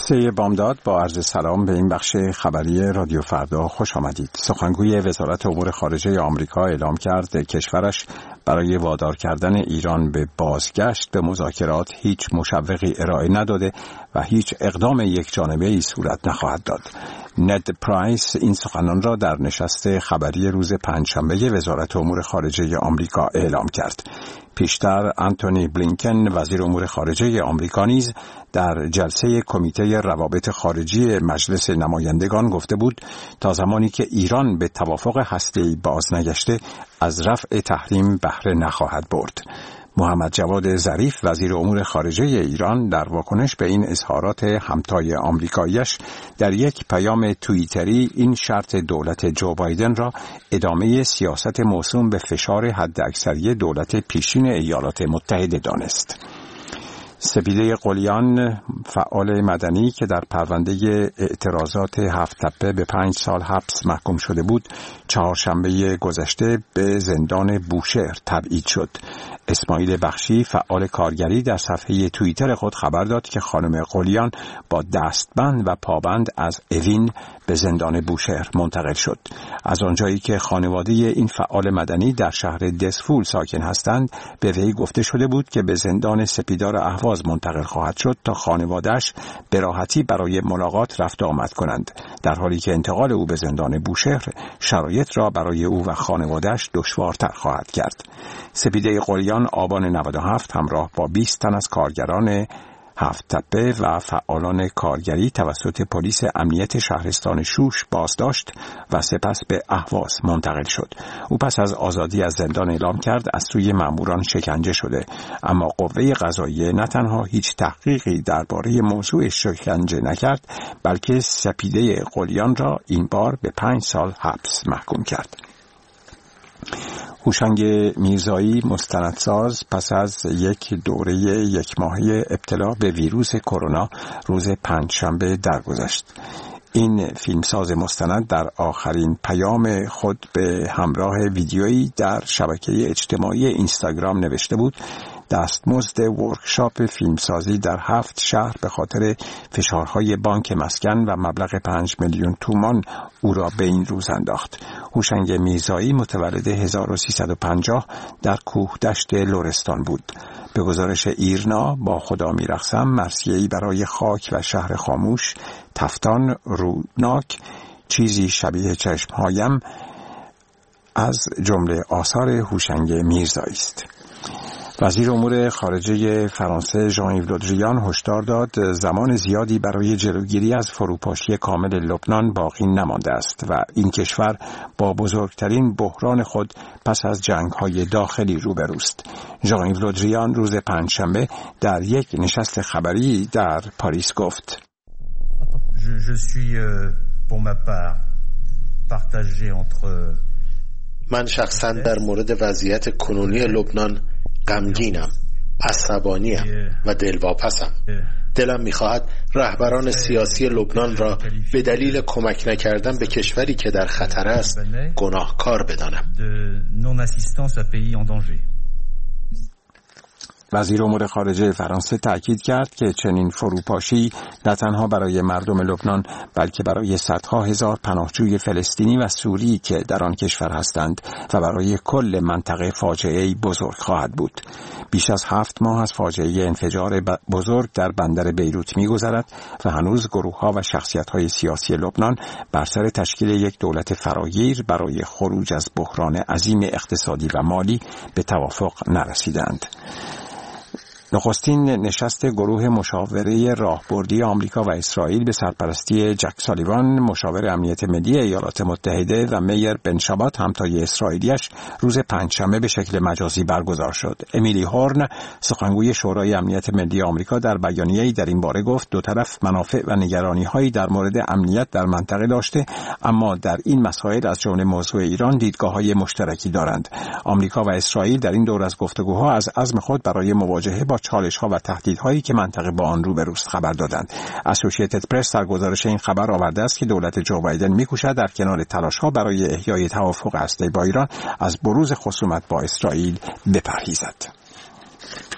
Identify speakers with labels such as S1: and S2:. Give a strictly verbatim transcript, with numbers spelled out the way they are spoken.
S1: جلسه بامداد با عرض سلام به این بخش خبری رادیو فردا خوش آمدید. سخنگوی وزارت امور خارجه آمریکا اعلام کرد کشورش برای وادار کردن ایران به بازگشت به مذاکرات هیچ مشوقی ارائه نداده و هیچ اقدام یکجانبه‌ای صورت نخواهد داد. ند پرایس این سخنان را در نشست خبری روز پنجشنبه وزارت امور خارجه آمریکا اعلام کرد. پیشتر آنتونی بلینکن وزیر امور خارجه آمریکا نیز در جلسه کمیته روابط خارجی مجلس نمایندگان گفته بود تا زمانی که ایران به توافق هسته‌ای باز نگشته از رفع تحریم بهره نخواهد برد. محمد جواد ظریف وزیر امور خارجه ایران در واکنش به این اظهارات همتای آمریکایی‌اش در یک پیام توییتری این شرط دولت جو بایدن را ادامه سیاست موسوم به فشار حداکثری دولت پیشین ایالات متحده دانست. سپیده قلیان فعال مدنی که در پرونده اعتراضات هفت تپه به پنج سال حبس محکوم شده بود چهارشنبه گذشته به زندان بوشهر تبعید شد. اسماعیل بخشی فعال کارگری در صفحه توییتر خود خبر داد که خانم قلیان با دستبند و پابند از اوین به زندان بوشهر منتقل شد. از آنجایی که خانواده این فعال مدنی در شهر دسفول ساکن هستند به وی گفته شده بود که به زندان سپیدار اهواز منتقل خواهد شد تا خانواده‌اش به راحتی برای ملاقات رفت و آمد کنند، در حالی که انتقال او به زندان بوشهر شرایط را برای او و خانواده‌اش دشوارتر خواهد کرد. سپیده قلیان آبان نود و هفت همراه با بیست تن از کارگران هفت تپه و فعالان کارگری توسط پلیس امنیت شهرستان شوش بازداشت و سپس به اهواز منتقل شد. او پس از آزادی از زندان اعلام کرد از سوی ماموران شکنجه شده، اما قوه قضاییه نه تنها هیچ تحقیقی درباره موضوع شکنجه نکرد، بلکه سپیده قلیان را این بار به پنج سال حبس محکوم کرد. هوشنگ میرزایی مستندساز پس از یک دوره یک ماهه ابتلا به ویروس کرونا روز پنجشنبه درگذشت. این فیلمساز مستند در آخرین پیام خود به همراه ویدیویی در شبکه اجتماعی اینستاگرام نوشته بود دستمزد ورکشاپ فیلمسازی در هفت شهر به خاطر فشارهای بانک مسکن و مبلغ پنج میلیون تومان او را به این روز انداخت. هوشنگ میرزایی متولد هزار و سیصد و پنجاه در کوهدشت لرستان بود. به گزارش ایرنا با خدا میرقصم مرثیه‌ای برای خاک و شهر خاموش، تفتان، روناک، چیزی شبیه چشمهایم از جمله آثار هوشنگ میرزایی است. وزیر امور خارجه فرانسه ژان ایو لودریان هشدار داد زمان زیادی برای جلوگیری از فروپاشی کامل لبنان باقی نمانده است و این کشور با بزرگترین بحران خود پس از جنگ‌های داخلی روبروست. ژان ایو لودریان روز پنجشنبه در یک نشست خبری در پاریس گفت:
S2: Je, je suis euh, pour ma part partagé entre
S3: من شخصا در مورد وضعیت کنونی لبنان غمگینم، عصبانیم و دلواپسم. دلم می‌خواهد رهبران سیاسی لبنان را به دلیل کمک نکردن به کشوری که در خطر است گناهکار بدانم.
S1: وزیر امور خارجه فرانسه تاکید کرد که چنین فروپاشی نه تنها برای مردم لبنان بلکه برای صدها هزار پناهجوی فلسطینی و سوری که در آن کشور هستند و برای کل منطقه فاجعه‌ای بزرگ خواهد بود. بیش از هفت ماه از فاجعه انفجار بزرگ در بندر بیروت می‌گذرد و هنوز گروه‌ها و شخصیت‌های سیاسی لبنان بر سر تشکیل یک دولت فراگیر برای خروج از بحران عظیم اقتصادی و مالی به توافق نرسیدند. نخستین نشست گروه مشاوره راهبردی آمریکا و اسرائیل به سرپرستی جک سالیوان مشاور امنیت ملی ایالات متحده و میر بن شبات همتای اسرائیلیش روز پنجشنبه به شکل مجازی برگزار شد. امیلی هورن سخنگوی شورای امنیت ملی آمریکا در بیانیه‌ای در این باره گفت دو طرف منافع و نگرانی‌هایی در مورد امنیت در منطقه داشته، اما در این مسائل از جمله موضوع ایران دیدگاه‌های مشترکی دارند. آمریکا و اسرائیل در این دور از گفتگوها از عزم خود برای مواجهه با چالش‌ها و تهدیدهایی که منطقه با آن روبروست خبر دادند. اسوسییتد پرس در گزارش این خبر آورده است که دولت جو بایدن می‌کوشد در کنار تلاش‌ها برای احیای توافق هسته‌ای با ایران از بروز خصومت با اسرائیل بپرهیزد.